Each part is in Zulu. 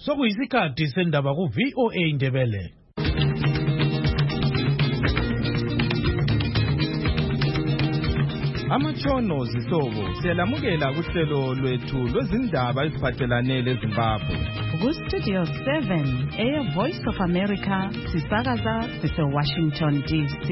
Sokuyisikhathi sendaba ku VOA Indebele. Amatshono zihlobo siyalamukela kuhlelo lwethu lwezindaba eziphathelane leZimbabwe. Ku Studio 7 Air Voice of America sisakaza Washington DC.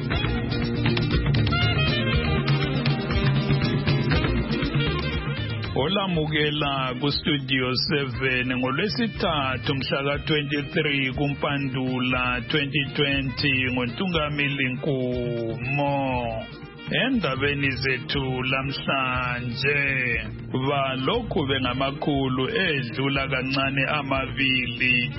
Olamukela ku Studio 7 ngolwesithathu mhla ka-23 kuMpandula 2020 ngoNtungamili Nkumo. Endabeni zethu lamhlanje balokhu bengamakhulu edlula kancane amabili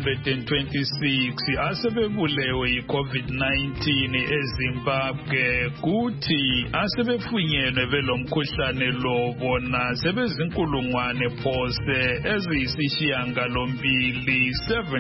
226 asebebulewe yiCovid-19 eZimbabwe, kuthi asebefunyenwe belomkhuhlane lo bona sebezinkulungwane phose eziyisishiyangalombili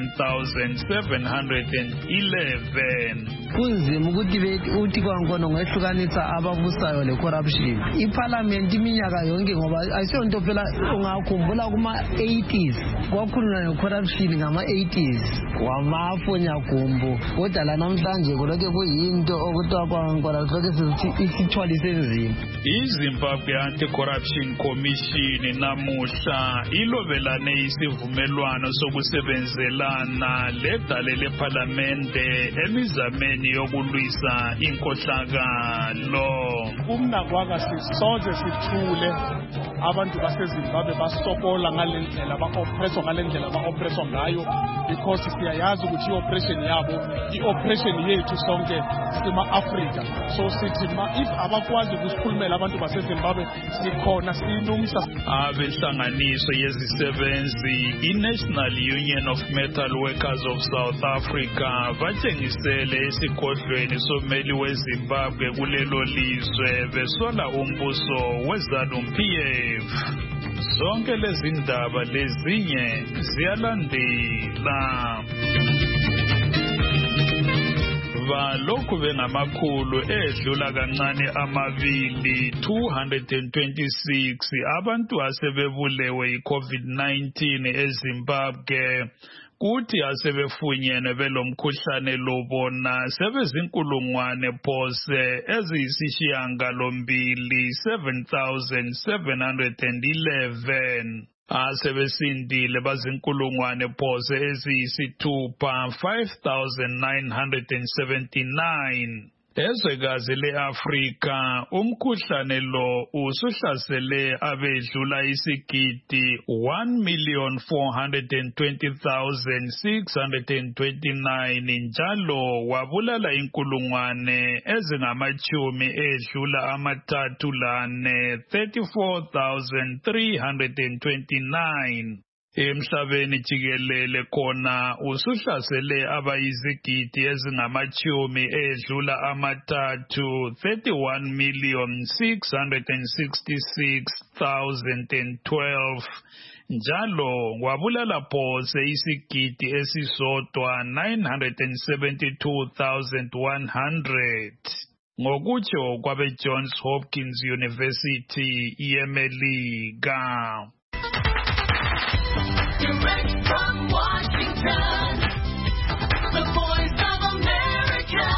7,711. kunzima ukuthi kwankona ngehlukanisa ababusayo le corruption. Iparliament iminyaka yonke ngoba ayisonto phela ungakhumbula kuma 80s kwakhuluna necorruption ngama 80s wamafonya gumbo, kodwa la namhlanje kulokho kuyinto okuthiwa kwankona lokho isithwalise nzima. iZimbabwe Anti-Corruption Commission namuhla ilobelane isivumelwano sokusebenzelana ledale leParlamente emizameni yokulwisa inkohlakalo. Kumnakwaka sisoze sithule abantu baseZimbabwe basokola ngalendlela ba-oppresswa ngalendlela ba-oppresswa ngayo, because siyayazi ukuthi i-oppression yabo i-oppression yethu sonke sima-Afrika. So sithi if abakwazi ukusikhulumela abantu baseZimbabwe sikhona silungisa. Abenhlanganiso yezisebenzi i-National Union of Metal Workers of South Africa batshengisele esigodlweni someli weZimbabwe kulelo lizwe besola umbuso weZANU-PF. Zonke lezi ndaba lezinye ziyalandela. Balokhu bengamakhulu edlula kancane amabili 226 abantu asebebulewe yiCovid-19 eZimbabwe, kuthi asebefunyenwe belomkhuhlane lo bona sebezinkulungwane phose eziyisishiyangalombili 7,711. Asebesindile bazinkulungwane phose eziyisithupha 5,979. Ezwekazi le-Afrika umkhuhlane lo usuhlasele abedlula isigidi 1,420,629 njalo wabulala inkulungwane ezingamachumi edlula amathathu lane 34,329. Emhlabeni jikelele khona usuhlasele abayizigidi ezingamachumi edlula amathathu 31,666,012 njalo wabulala phose isigidi esisodwa 972,100 ngokutsho kwabe-Johns Hopkins University yeMelika. Direct from Washington, the Voice of America,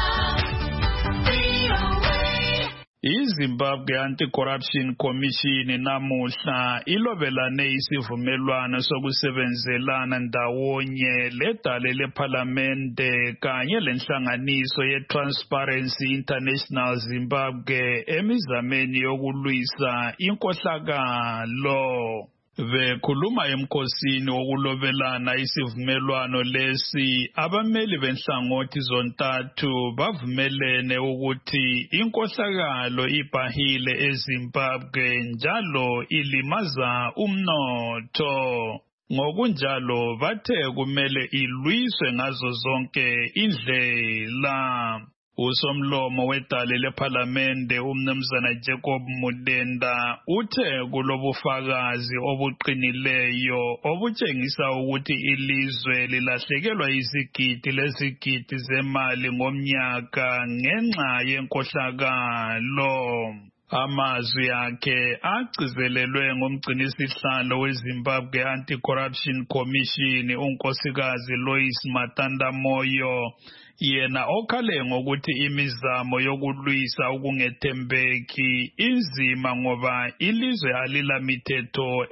VOA. iZimbabwe Anti-Corruption Commission namuhla ilobelane isivumelwano sokusebenzelana ndawonye ledale leParlamente kanye lenhlanganiso ye-Transparency International Zimbabwe emizameni yokulwisa inkohlakalo. Bekhuluma emkhosini wokulobelana isivumelwano lesi, abameli benhlangothi zontathu bavumelene ukuthi inkohlakalo ibhahile eZimbabwe njalo ilimaza umnotho. Ngokunjalo bathe kumele ilwiswe ngazo zonke indlela. Usomlomo wedale leParlamente umnumzana Jacob Mudenda uthe kulobufakazi obuqinileyo obutshengisa ukuthi ilizwe lilahlekelwa izigidi lezigidi zemali ngomnyaka ngenxa yenkohlakalo. Amazwi akhe agcizelelwe ngumgcinisihlalo weZimbabwe Anti-Corruption Commission unkosikazi Lois Matanda Moyo, yena okhale ngokuthi imizamo yokulwisa ukungethembeki inzima ngoba ilizwe alilamithetho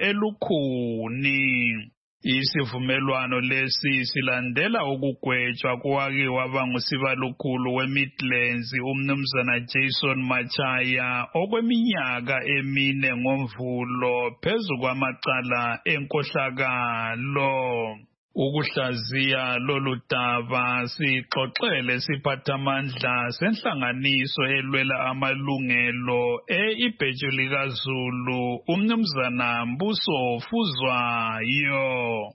elukhuni. Isivumelwano lesi silandela ukugwetshwa kwake waba ngusibalukhulu weMidlands umnumzana Jason Machaya okweminyaka 4 ngoMvulo phezu kwamacala enkohlakalo. Ukuhlaziya lolu daba sixoxele siphathamandla senhlanganiso elwela amalungelo ibhejuli kaZulu umnumzana Mbuso Fuzwayo.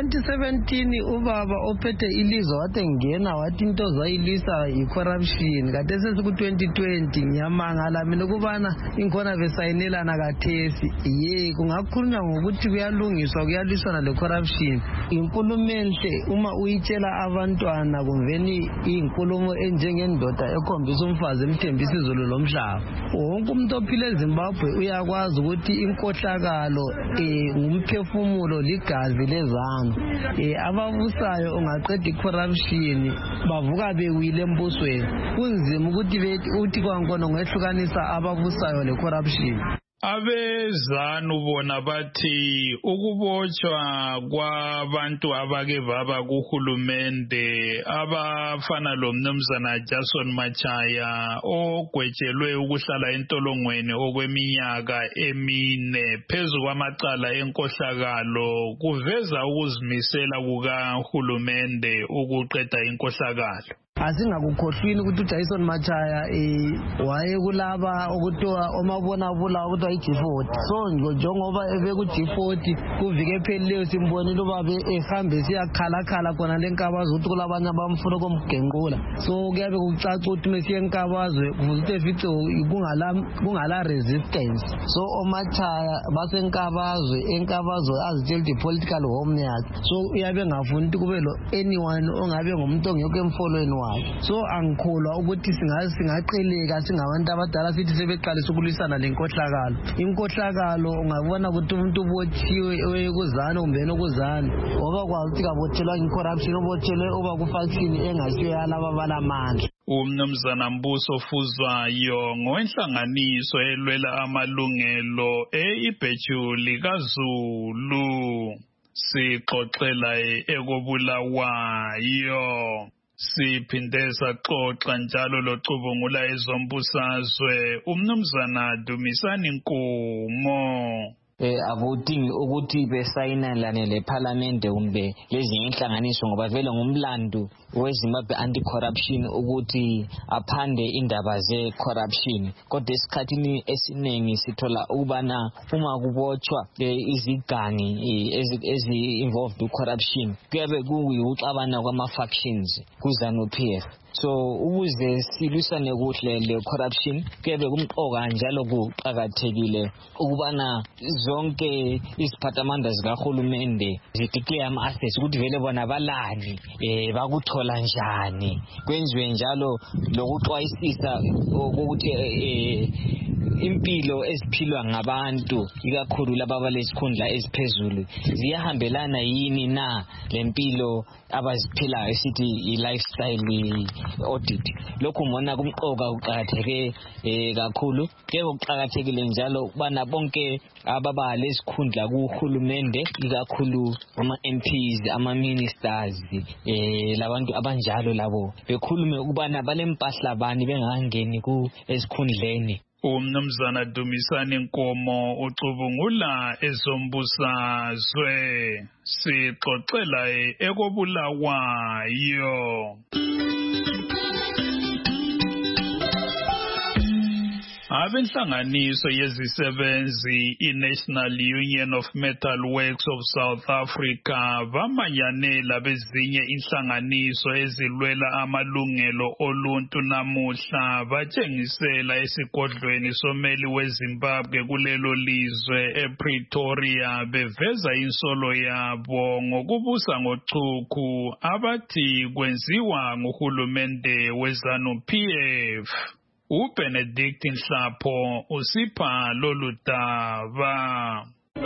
2017 ubaba ophethe ilizwe wathi ngena wathi into zayilisa i-corruption kade sesiku-2020 ngiyamangala mina ukubana inkhona besayinelana kathesi kungakhulunywa ngokuthi kuyalungiswa kuyaliswana le-corruption. Inkulumo enhle uma uyitshela abantwana kumveni iyinkulumo enjengendoda ekhombisa umfazi emthembisa izulu lomhlaba. Wonke umuntu ophila eZimbabwe uyakwazi ukuthi inkohlakalo ngumphefumulo ligazi lezandla. Ababusayo ungaqeda i-corruption bavuka bewile embusweni. Kunzima ukuthi uthi kwankona ngehlukanisa ababusayo le-corruption. Abezanu bona bathi ukubotshwa kwabantu abake baba kuhulumende abafana lo mnumzana Jason Machaya ogwetshelwe ukuhlala entolongweni okweminyaka 4 phezu kwamacala enkohlakalo kuveza ukuzimisela kukahulumende ukuqeda inkohlakalo. Asingakukhohlwini ukuthi uJason Machaya wayekulaba okuthiwa omabonabula okuthiwa i-G40. So njengoba ebeku-G40 kuvike ephelileyo simbonile ubaba ehambe siyakhalakhala khona lenkabazwe ukuthi kulabanye abamfuna ukumgenqula. So kuyabe kucaca ukuthi mesiye enkabazwe kuvuze ukuthi kungala resistance. So oMachaya enkabazwe azitshela ukuthi political home yakhe. So uyabe ngafuni ukuthi kube lo anyone ongabe ngumuntu ongekho emfolweni wakhe. So angikholwa ukuthi singaqeleka singabantu abadala sithi sebeqalisa ukulwisana lenkohlakalo. Inkohlakalo ungabona ukuthi umuntu ubotshiwe ekuzana kumbe okuzana ngoba kwazi ukuthi kabothelwa incorruption ubothelwe uba kufaction engasiyo yalaba balamandla. Umnumzana Mbuso Fuzwayo ngowenhlanganiso elwela amalungelo ibhejuli kaZulu sixoxela ekobulawayo. Siphinde saxoxa njalo locubungula ezombusazwe umnumzana Dumisani Nkumo. Akudingi ukuthi besayinelane leParliament kumbe lezi inhlanganiso ngoba vele ngumlando weZimbabwe Anti-Corruption ukuthi aphande indaba ze-corruption. Kodwa esikhathini esiningi sithola ukubana uma kubotshwa izigangi ezi-involved with-corruption kuyabe kuyikuxabana kwama-factions kuZANU-PF. So ukuze silwisane kuhle le-corruption kuyabe kumqoka njalo kuqakathekile ukubana zonke iziphathamandla zikahulumende zideclare ama-assets ukuthi vele bona balani bakuthola njani. Kwenziwe njalo lokuxwayisisa ukuthi impilo eziphilwa ngabantu ikakhulu laba balesikhundla eziphezulu ziyahambelana yini na lempilo abaziphilayo esithi i-lifestyle audit. Lokhu ngibona kumqoka kuqakatheke kakhulu. Kuyeke kuqakathekile njalo ukubana bonke ababa lesikhundla kuhulumende ikakhulu ama-MPs ama-ministers labantu abanjalo labo bekhulume ukubana balempahla bani bengangeni esikhundleni. Umnumzana Dumisani Nkomo ucubungula ezombusazwe sixoxela ekobulawayo. Abenhlanganiso yezisebenzi iNational Union of Metal Works of South Africa bamanyanela bezinye inhlanganiso ezilwela amalungelo oluntu namuhla batshengisela esigodlweni someli weZimbabwe kulelo lizwe ePretoria beveza insolo yabo ngokubusa ngochuku abathi kwenziwa nguhulumende weZANU-PF. uBenedict Nhlapho usipha lolu daba.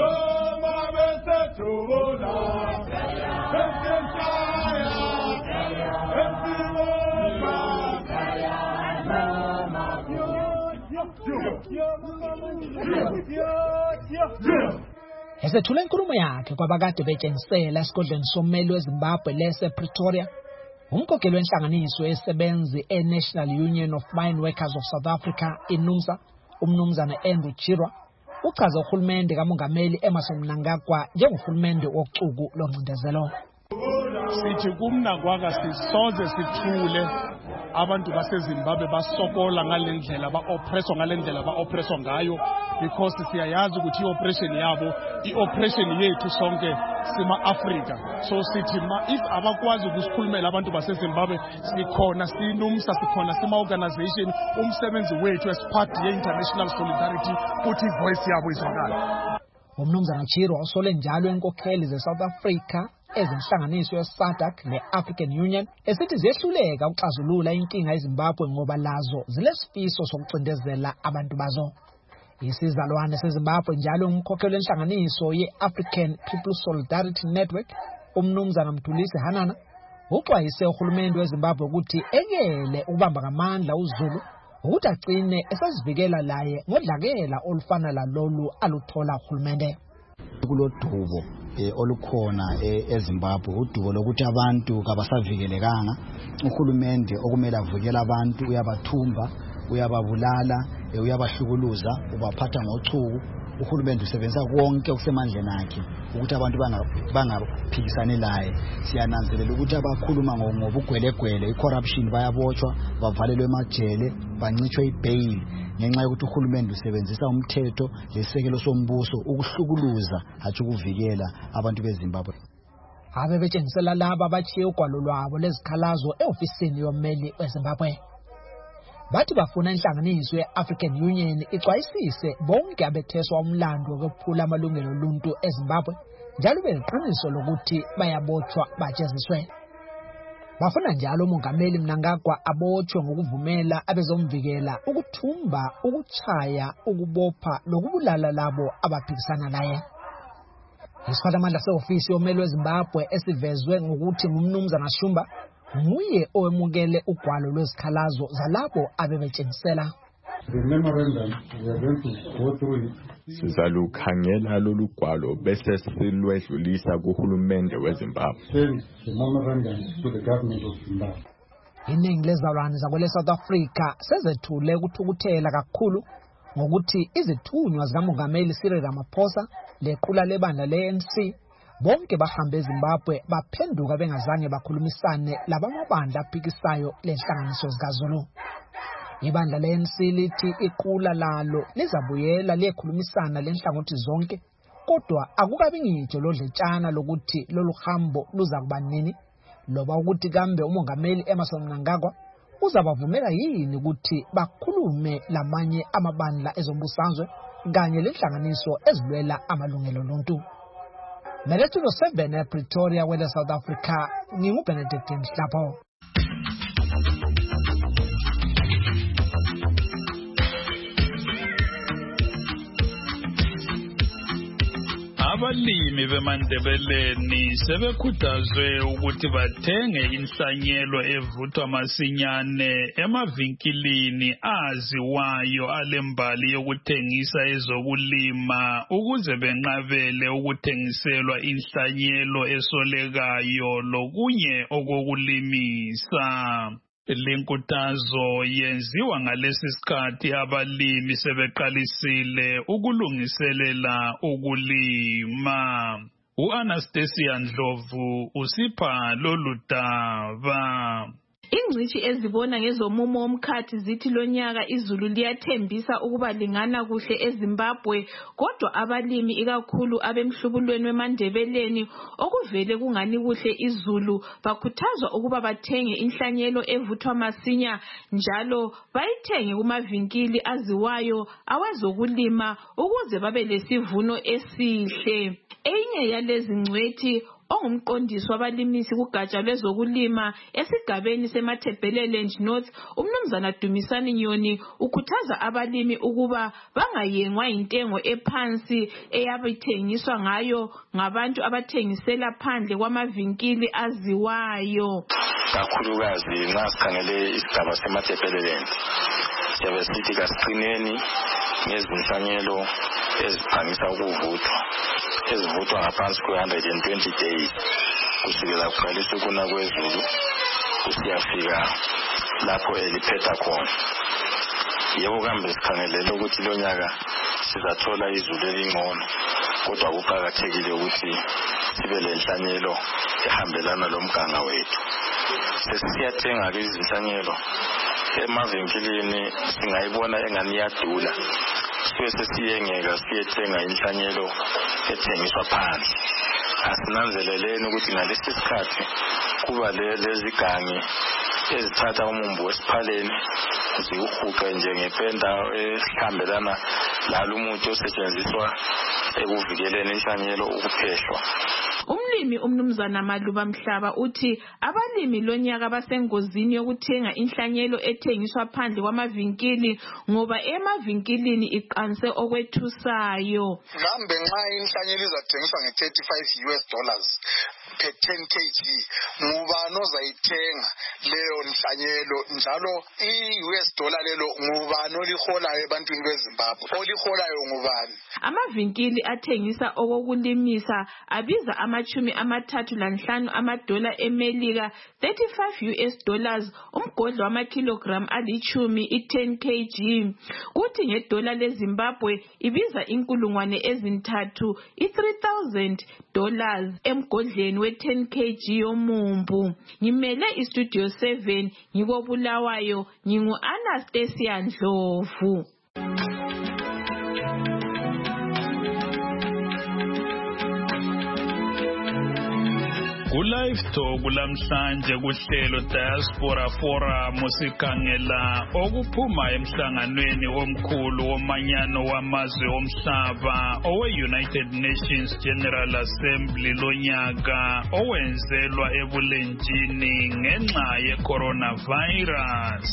Esethule inkulumo yakhe kwabakade betshengisela esigodlweni sommeli weZimbabwe lese-Pretoria, umkhokheli wenhlanganiso yesebenzi e-National Union of Mine Workers of South Africa, iNUMSA, umnumzana Andrew Chirwa, uchaza uhulumende kamongameli Emmerson Mnangagwa njengohulumende wocuku longcindezelo. Sithi kumnangagwa sisoze sithule abantu baseZimbabwe basokola ngalendlela ba-oppresswa ngalendlela ba-oppresswa ngayo, because siyayazi ukuthi i-operation yabo i-operation yethu sonke sima-Afrika. So sithi if abakwazi ukusikhulumela abantu baseZimbabwe, sikhona siNUMSA, sikhona sima-organization, umsebenzi wethu as part ye-international solidarity futhi ivoice yabo izwakala. Umnumzana Chirwa usole njalo inkokheli ze-South Africa ezinhlanganiso ye-SADC ne-African Union esithi ziyehluleka ukuxazulula inkinga eZimbabwe ngoba lazo zilesifiso sokucindezela abantu bazo. Isizalwane seZimbabwe njalo umkhokheli wenhlanganiso ye-African People's Solidarity Network, umnumzana Mthulisi Hanana, uxwayise uhulumende weZimbabwe ukuthi ekele ukubamba ngamandla uZulu ukuthi agcine esazivikela laye ngodlakela olufana lalolu aluthola uhulumende. Kulodubo olukhona eZimbabwe, udubo lokuthi abantu kabasavikelekanga. Uhulumende okumele avikele abantu uyabathumba, uyababulala, uyabahlukuluza, ubaphatha ngochuku. Uhulumende usebenzisa konke okusemandleni akhe ukuthi abantu bangaphikisani laye. Siyananzelela ukuthi abakhuluma ngobugwelegwele, i-corruption, bayabotshwa, bavalelwe emajele, bancitshwe ibail ngenxa yokuthi uhulumende usebenzisa umthetho lesekelo sombuso ukuhlukuluza hatshi ukuvikela abantu beZimbabwe. Abe betshengisela laba abachiye ugwalo lwabo lezikhalazo e-ofisini yommeli weZimbabwe. Bathi bafuna inhlanganiso ye-African Union ixwayisise bonke abetheswa umlando wokuphula amalungelo oluntu eZimbabwe njalo beneqiniso lokuthi bayabotshwa bajeziswe. Bafuna njalo umongameli Mnangagwa abotshwe ngokuvumela abezomvikela ukuthumba, ukuchaya, ukubopha lokubulala labo abaphikisana naye. Isiphathamandla se-ofisi yommeli weZimbabwe esivezwe ngokuthi ngumnumzana Shumba nguye owemukele ugwalo lwezikhalazo zalabo abebetshengisela. The memorandum, we are going to go through it. Sizalukhangela lolu gwalo bese silwedlulisa kuhulumende weZimbabwe. Send the memorandum to the government of Zimbabwe. Iningi lezalwane zakwele South Africa sezethule ukuthukuthela kakhulu ngokuthi izithunywa zikamongameli Cyril Ramaphosa lequla lebandla le-ANC bonke bahambe eZimbabwe baphenduka bengazange bakhulumisane labamabandla aphikisayo lenhlanganiso zikaZulu. Ibandla le-ANC lithi iqula lalo lizabuyela liyekhulumisana lenhlangothi zonke, kodwa akukabi ngitsho lodletshana lokuthi lolu hambo luza kuba nini, loba ukuthi kambe umongameli Emmerson Mnangagwa uzabavumela yini ukuthi bakhulume lamanye amabandla ezombusazwe kanye lenhlanganiso ezilwela amalungelo oluntu. Melethulo 7 ePretoria kwele South Africa, nginguBenedict Nhlapho. Abalimi beMandebeleni sebekhuthazwe ukuthi bathenge inhlanyelo evuthwa masinyane emavinkilini aziwayo alembali yokuthengisa ezokulima ukuze benqabele ukuthengiselwa inhlanyelo esolekayo lokunye okokulimisa. Lenkuthazo yenziwa ngalesi sikhathi abalimi sebeqalisile ukulungiselela ukulima. U-Anastasia Ndlovu usipha lolu daba. Ingcitshi ezibona ngezomumo womkhathi zithi lonyaka izulu liyathembisa ukuba lingana kuhle eZimbabwe, kodwa abalimi ikakhulu abemhlubulweni weMandebeleni okuvele kungani kuhle izulu bakhuthazwa ukuba bathenge inhlanyelo evuthwa masinya njalo bayithenge kumavinkili aziwayo awezokulima ukuze babe lesivuno esihle. Enye yalezi ngcwethi ongumqondisi wabalimisi kugatsha lwezokulima esigabeni seMatabeleland North, umnumzana Dumisani Nyoni ukhuthaza abalimi ukuba bangayengwa intengo ephansi eyabithengiswa ngayo ngabantu abathengisela phandle kwamavinkili aziwayo. Kakhulukazi nxa sikhangele isigaba seMatabeleland siyabe sithi kasiqineni ngezinhlanyelo eziphangisa ukuvuthwa ezivuthwa ngaphansi kwe-120 days kusukela kuqalisa ukuna kwezulu kusiyafika lapho eliphetha khona. Yebo kambe sikhangelele ukuthi lo nyaka sizathola izulu elingcono, kodwa kuqakathekile ukuthi sibe lenhlanyelo ehambelana lomganga wethu. Sesiyathenga ke izinhlanyelo emavinkilini singayibona engani iyadula, sesiyengeka siyethenga inhlanyelo ethengiswa phansi. Asinanzeleleni ukuthi ngalesi sikhathi kuba lezi gangi ezithatha umumbu wesiphaleni ziwuhuqe njengependa ehambelana lalo umuthi osetshenziswa ekuvikeleni inhlanyelo ukuphehlwa. Umlimi umnumzana Maluba Mhlaba uthi abalimi lonyaka basengozini yokuthenga inhlanyelo ethengiswa phandle kwamavinkili ngoba emavinkilini iqanse okwethusayo. Mhlambe nxa inhlanyelo izathengiswa $35 per 10 kg, ngubani ozayithenga leyo nhlanyelo, njalo $US lelo ngubani oliholayo ebantwini beZimbabwe, oliholayo ngubani? Amavinkili athengisa okokulimisa abiza $35 eMelika, $35 umgodlo wamakilogram ali10 i10 kg. Kuthi ngedola leZimbabwe ibiza $3,000 $3,000 emgodleni we10 kg yomumbu. Ngimele istudio 7 ngikobulawayo, ngingu Anastasia Ndlovu. Live Talk lamhlanje kuhlelo Diaspora Forum sikhangela okuphuma emhlanganweni omkhulu womanyano wamazwe omhlaba owe-United Nations General Assembly lonyaka owenzelwa ebulenjini ngenxa ye-coronavirus.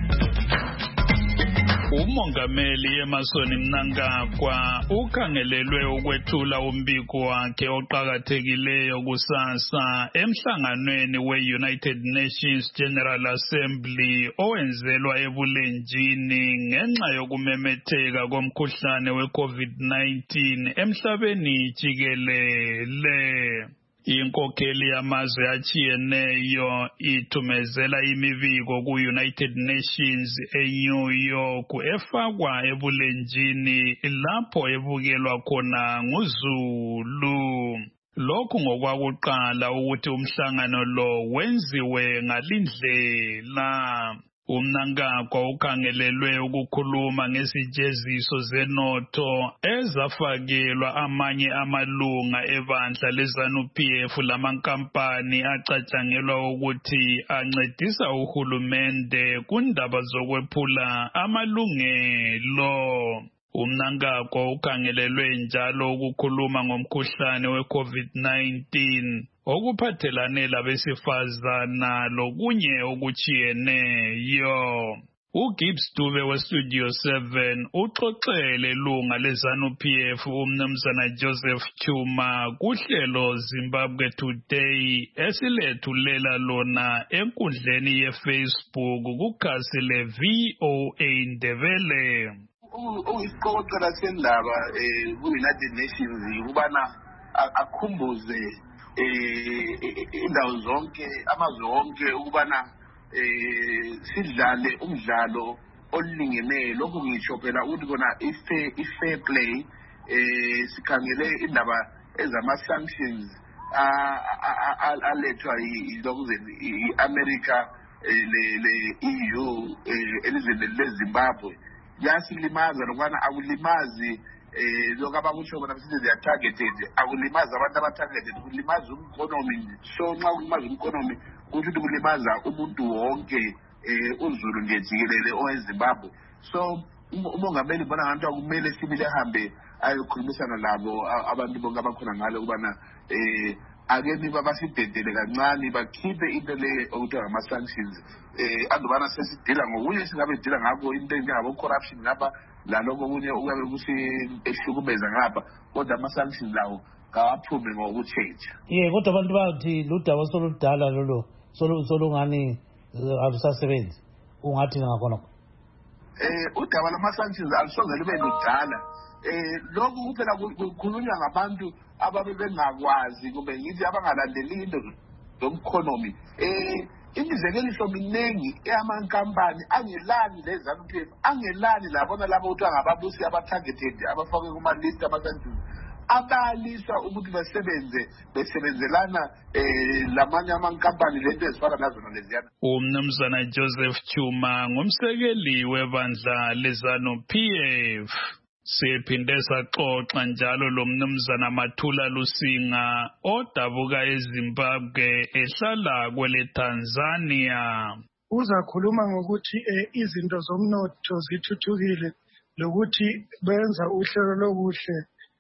Umongameli Emmerson Mnangagwa ukhangelelwe ukwethula umbiko wakhe oqhakathekileyo kusasa emhlanganweni we-United Nations General Assembly owenzelwa ebulenjini ngenxa yokumemetheka komkhuhlane we-COVID-19 emhlabeni jikelele. Inkokheli yamazwe atshiyeneyo ithumezela imibiko ku-United Nations eNew York efakwa ebulenjini lapho ebukelwa khona nguzulu. Lokhu ngokwakuqala ukuthi umhlangano lo wenziwe ngalindlela. Umnangagwa ukhangelelwe ukukhuluma ngesijeziso zenotho ezafakelwa amanye amalunga ebandla leZANU-PF lamankampani acatshangelwa ukuthi ancedisa uhulumende kundaba zokwephula amalungelo. Umnangagwa ukhangelelwe njalo ukukhuluma ngomkhuhlane we-COVID-19 okuphathelane labesifazana lokunye okuchiyeneyo. uGibbs Dube weStudio 7 uxoxele ilunga leZANU-PF umnumzana Joseph Chuma kuhlelo Zimbabwe Today esilethulela lona enkundleni yeFacebook kukhasi leVOA Ndebele. Isiqoqela sendaba ku-United Nations ukubana akhumbuze indawo zonke amazwe onke ukubana sidlale umdlalo olingeneyo. Lokhu ngisho phela ukuthi kona i-fair play sikhangele indaba ezama-sanctions alethwa i-America le-EU elizweni leZimbabwe. Yasilimaza lokubana akulimazi lokho abakusho bona sithi they are targeted, akulimaza abantu aba-targeted, kulimaza umkhonomi. So nxa kulimaza umkhonomi kusho ukuthi kulimaza umuntu wonke uzulu nje jikelele oweZimbabwe. So umongameli bona ngathi kumele sibili ahambe ayokhulumisana labo abantu bonke abakhona ngale ukubana ake niba basidedele kancane bakhiphe into le okuthiwa ngama-sanctions andubana sesidila ngokunye singabe sidila ngakho into enjengabo-corruption ngapha laloko okunye uyabe kusihlukumeza ngapha kodwa ama-sanctions lawo kawaphume ngokutshentsha. Kodwa abantu bathi ludaba soludala lolo solungani alusasebenzi ungathi ngakhona. Udaba lama-sanctions alusoze lube ludala. Lokhu kuphela kukhulunywa ngabantu ababe bengakwazi kumbe ngithi abangalandeli into zomkhonomi. Imizekeliso miningi eyamankampani angelani leZANU-PF angelani labona labo kuthiwa ngababusi abatargeted abafakwe kuma-list ama-sanctions abaliswa ukuthi besebenzelana lamanye amankampani lento ezifana nazo naleziyana. Umnumzana Joseph Chuma ngumsekeli webandla leZANU-PF. Siphinde saxoxa njalo lo mnumzana Mathula Lusinga odabuka eZimbabwe ehlala kwele Tanzania. Uzakhuluma ngokuthi izinto zomnotho zithuthukile lokuthi benza uhlelo lokuhle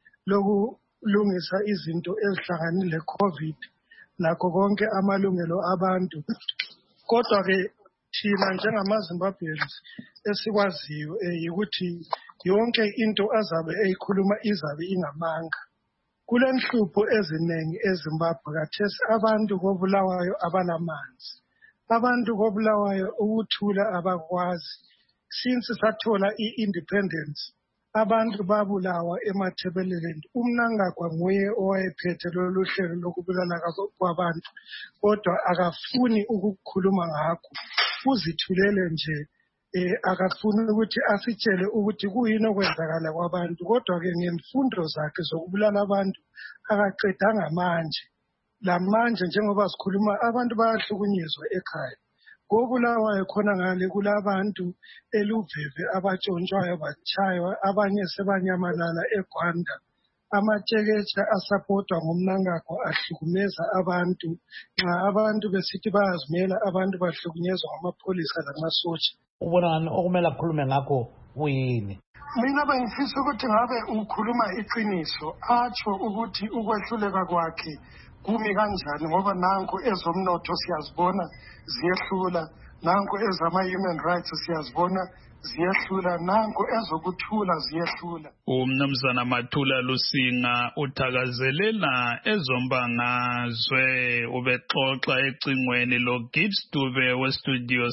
lokulungisa izinto ezihlanganile COVID nakho konke amalungelo abantu. Kodwa-ke thina njengamaZimbabweans esikwaziyo yikuthi yonke into azabe eyikhuluma izabe ingamanga. Kulenhlupho eziningi eZimbabwe kathesi abantu kobulawayo abanamanzi. Abantu kobulawayo ukuthula abakwazi. Since sathola i-independence abantu babulawa eMatabeleland. Umnangagwa nguye owayephethe lolu hlelo lokubulala kwabantu kodwa akafuni ukukhuluma ngakho. Uzithulele nje akafuni ukuthi asitshele ukuthi kuyini okwenzakala kwabantu kodwa-ke ngemfundo zakhe zokubulala abantu akaqedanga manje. Lamanje njengoba sikhuluma abantu bayahlukunyezwa ekhaya. Kobulawayo khona ngale kulabantu eluveve abatshontshwayo batshaywa abanye sebanyamalala eGwanda. Amatsheketsha asapotwa ngumnangagwa ahlukumeza abantu. Nxa abantu besithi bayazimela abantu bahlukunyezwa ngamapholisa lamasotsha. Ubona okumele akhulume ngakho kuyini? Mina bengifisa ukuthi ngabe ukhuluma iqiniso atsho ukuthi ukwehluleka kwakhe kumi kanjani ngoba nanku ezomnotho siyazibona ziyehlula, nanku ezama-human rights siyazibona ziyehlula, nanku ezokuthula ziyehlula. Umnumzana Mathula Lusinga uthakazelela ezombangazwe ubexoxa ecingweni loGibbs Dube weStudio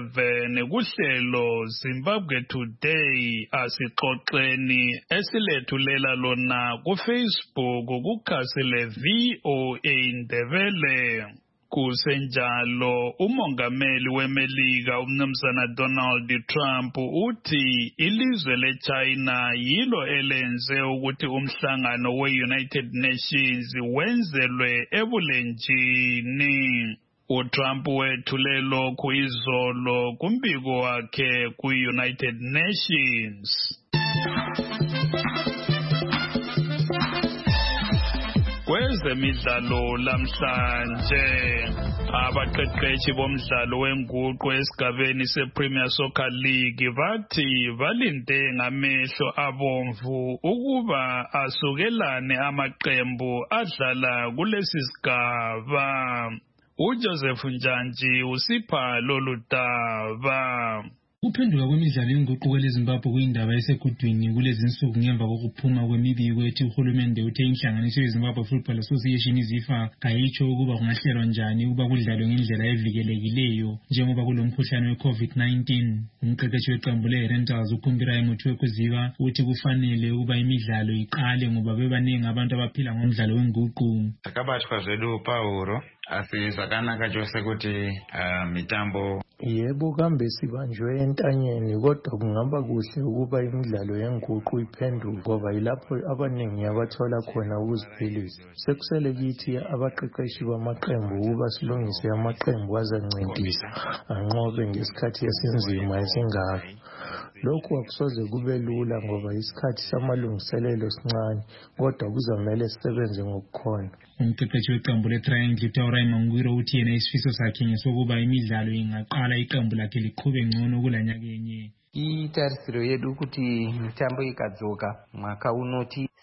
7 kuhlelo Zimbabwe Today asixoxeni esilethulela lona kuFacebook kukhasi leVOA Ndebele. Kusenjalo umongameli weMelika umnumzana Donald Trump uthi ilizwe leChina yilo elenze ukuthi umhlangano we-United Nations wenzelwe ebulenjini. uTrump wethule lokhu izolo kumbiko wakhe ku-United Nations. Kwezemidlalo lamhlanje abaqeqeshi bomdlalo wenguqu esigabeni sePremier Soccer League bathi balinde ngamehlo abomvu ukuba asukelane amaqembu adlala kulesi sigaba. uJoseph Njanji usipha lolu daba. Ukuphenduka kwemidlalo yenguquko leZimbabwe kuyindaba esegudwini kulezi nsuku ngemva kokuphuma kwemibiko ethi uhulumende uthe inhlanganiso yeZimbabwe Football Association izifa kayitsho ukuba kungahlelwa njani ukuba kudlalwe ngendlela evikelekileyo njengoba kulomkhuhlane weCovid-19. Umqeqeshi weqembu leRentals uKhumbirayi Muthi wekuzika uthi kufanele ukuba imidlalo iqale ngoba bebaningi abantu abaphila ngomdlalo wenguqu. Takabatwa zvedu Pauro asi zvakanaka chose kuti mitambo. Yebo kambe sibanjwe entanyeni kodwa kungaba kuhle ukuba imidlalo yenguqu iphenduke ngoba yilapho abaningi abathola khona ukuziphilisa. Sekusele kithi abaqeqeshi bamaqembu ukuba silungise amaqembu azancedisa anqobe ngesikhathi esinzima esingaka. Lokhu akusoze kube lula ngoba isikhathi samalungiselelo sincane kodwa kuzamele sisebenze ngokukhona. Umqeqeshi weqembu leTriangle uTaurayi Mangwiro uthi yena isifiso sakhe ngesokuba imidlalo ingaqala iqembu lakhe liqhube ngcono kulanyaka yenye. Itarisiro yedu kuti mitambo ikadzoka mwaka unoti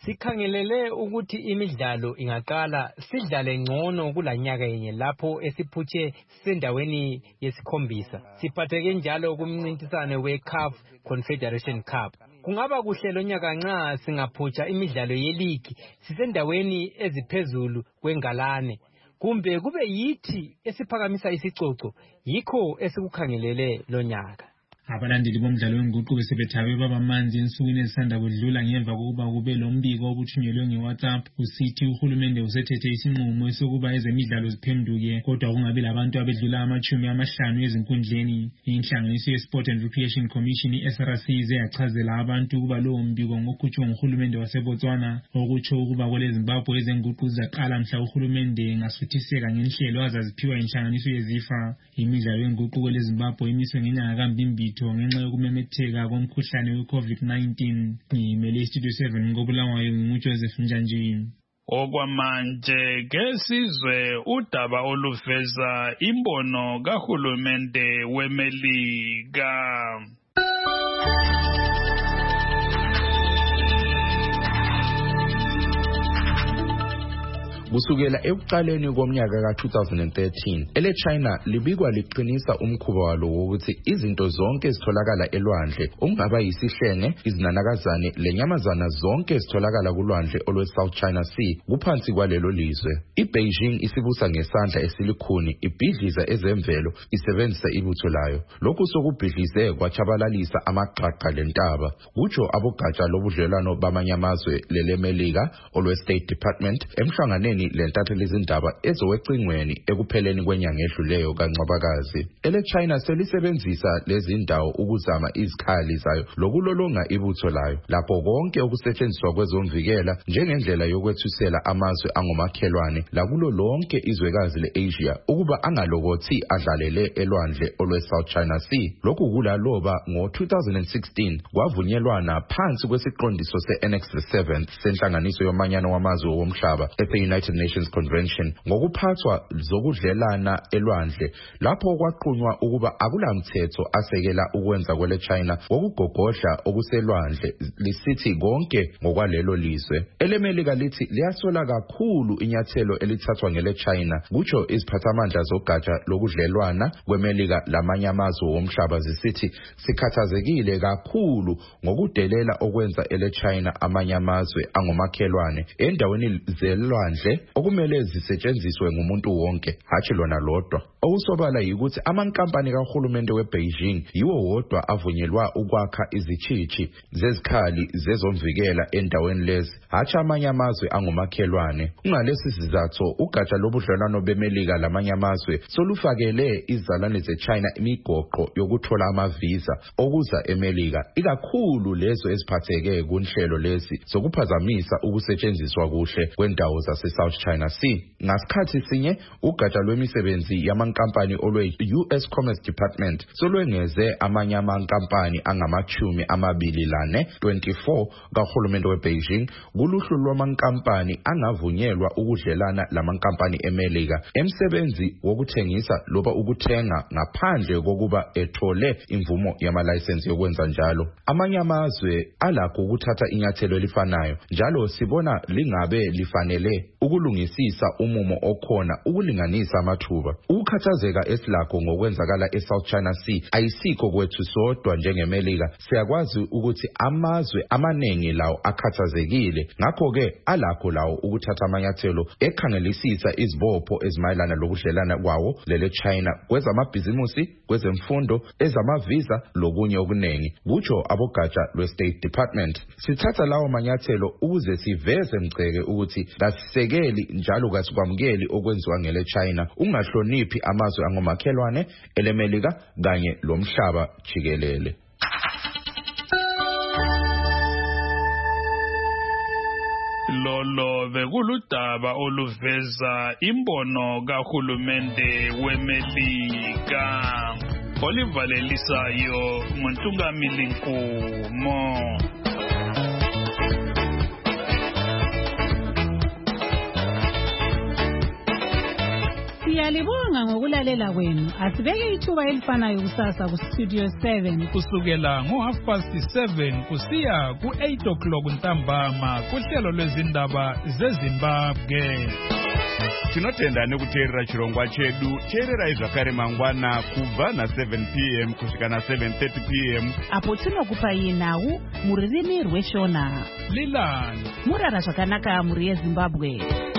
Sikhangelele ukuthi imidlalo ingaqala sidlale ngcono kulanyaka yenye lapho esiphutshe sendaweni yesikhombisa. Siphatheke njalo kumncintiswane we-CAF Confederation Cup. Kungaba kuhle lonyaka nxa singaphutsha imidlalo yeligi sisendaweni eziphezulu kwengalane. Kumbe kube yithi esiphakamisa isicoco yikho esikukhangelele lonyaka. Abalandeli bomdlalo wenguqu besebethabe babamanzi ensukwini ezisanda kudlula ngemva kokuba kube lombiko okuthunyelwe nge-WhatsApp usithi uhulumende usethethe isinqumo sokuba ezemidlalo ziphenduke kodwa kungabi labantu abedlula 50 ezinkundleni. Inhlanganiso ye-Sport and Recreation Commission i-SRC yachazela abantu ukuba lowo mbiko ngokhutshwe nguhulumende waseBotswana okutsho ukuba kweleZimbabwe ezenguqu zizaqala mhla uhulumende engasuthiseka ngenhlelo azaziphiwa inhlanganiso yeZIFA. Imidlalo yenguqu kweleZimbabwe imiswe ngenyanga kaMbimbi ngenxa yokumemetheka komkhuhlane we-COVID-19. Ngimele iStudio 7 ngobulawayo nguJoseph Njanjini. Okwamanje ke sizwe udaba oluveza imbono kahulumende weMelika. Kusukela ekuqaleni komnyaka ka-2013 ele-China libikwa liqinisa umkhuba walo wokuthi izinto zonke ezitholakala elwandle ungaba yisihlenge izinanakazane lenyamazana zonke ezitholakala kulwandle olwe-South China Sea kuphansi kwalelo lizwe. iBeijing isibusa ngesandla esilikhuni ibhidliza ezemvelo isebenzisa ibutho layo. Lokhu sokubhidlize kwachabalalisa amaqaqa lentaba. Kutsho abogatsha lobudlelwano bamanye amazwe leleMelika olwe-State Department emhlanganeni lentatheli izindaba ezowecingweni ekupheleni kwenyanga edluleyo kaNcwabakazi. Ele-China selisebenzisa lezi ndawo ukuzama izikhali zayo lokulolonga ibutho layo lapho konke okusetshenziswa kwezomvikela njengendlela yokwethusela amazwe angomakhelwane lakulo lonke izwekazi le-Asia ukuba angalokothi adlalele elwandle olwe-South China Sea. Lokhu kulaloba ngo-2016 kwavunyelwana phansi kwesiqondiso se-Annex 7 senhlanganiso yomanyano wamazwe womhlaba ese-United Nations Convention ngokuphathwa zokudlelana elwandle lapho kwaqunywa ukuba akulamthetho asekela ukwenza kwele China okugogodla okuselwandle lisithi konke ngokwalelo lizwe. EleMelika lithi liyasola kakhulu inyathelo elithathwa ngele China kutsho iziphathamandla zogatsha lokudlelwana kweMelika lamanye amazwe womhlaba zisithi sikhathazekile kakhulu ngokudelela okwenza ele China amanye amazwe angomakhelwane endaweni zelwandle okumele zisetshenziswe ngumuntu wonke hathi lona lodwa. Okusobala yikuthi amankampani kahulumende weBeijing yiwo wodwa avunyelwa ukwakha izitshitshi zezikhali zezomvikela endaweni lezi hathi amanye amazwe angomakhelwane. Ngalesi sizathu ugatsha lobudlelwano beMelika lamanye amazwe solufakele izalwane zeChina imigoqo yokuthola amavisa okuza eMelika ikakhulu lezo eziphatheke kunhlelo lesi sokuphazamisa ukusetshenziswa kuhle kwendawo zase-South China Sea. Ngasikhathi sinye ugatsha lwemisebenzi yamankampani olwe-US Commerce Department solwengeze amanye amankampani angama-24 kahulumende weBeijing kuluhlu lwamankampani angavunyelwa ukudlelana lamankampani eMelika emsebenzi wokuthengisa loba ukuthenga ngaphandle kokuba ethole imvumo yamalayisensi yokwenza njalo. Amanye amazwe alakho ukuthatha inyathelo elifanayo njalo sibona lingabe lifanele ukulungisisa umumo okhona ukulinganisa amathuba. Ukukhathazeka esilakho ngokwenzakala eSouth China Sea ayisikho kwethu sodwa njengeMelika. Siyakwazi ukuthi amazwe amaningi lawo akhathazekile ngakho-ke alakho lawo ukuthatha amanyathelo ekhangelisisa izibopho ezimayelana lokudlelana kwawo lele China kwezamabhizimusi, kwezemfundo, ezamavisa lokunye okuningi kutsho abogatsha lwe-State Department. Sithatha lawo manyathelo ukuze siveze mgceke ukuthi kasisekeli njalo kasikwamukeli okwenziwa ngele China ungahloniphi amazwe angomakhelwane eleMelika kanye lomhlaba jikelele. Lolo bekuludaba oluveza imbono kahulumende weMelika olivalelisayo nguNtungamili Nkumo. Siyalibonga ngokulalela kwenu. Asibeke ithuba elifanayo kusasa ku Studio 7 kusukela ngo7:30 kusiya ku8 o'clock ntambama kuhlelo lwezindaba zeZimbabwe. Tinotenda nekuteerera chirongwa chedu. Teererai zvakare mangwana kubva na7 p.m. kusvika na7:30 p.m. apo tinokupai nhau mururimi rweShona. Lilani murara zvakanaka muri yeZimbabwe.